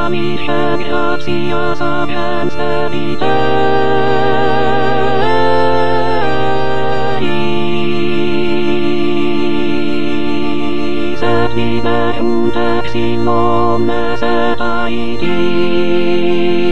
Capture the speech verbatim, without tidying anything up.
همیشه شخصی آسان سبیده زد بی به اون تقسیم و نزد آیدی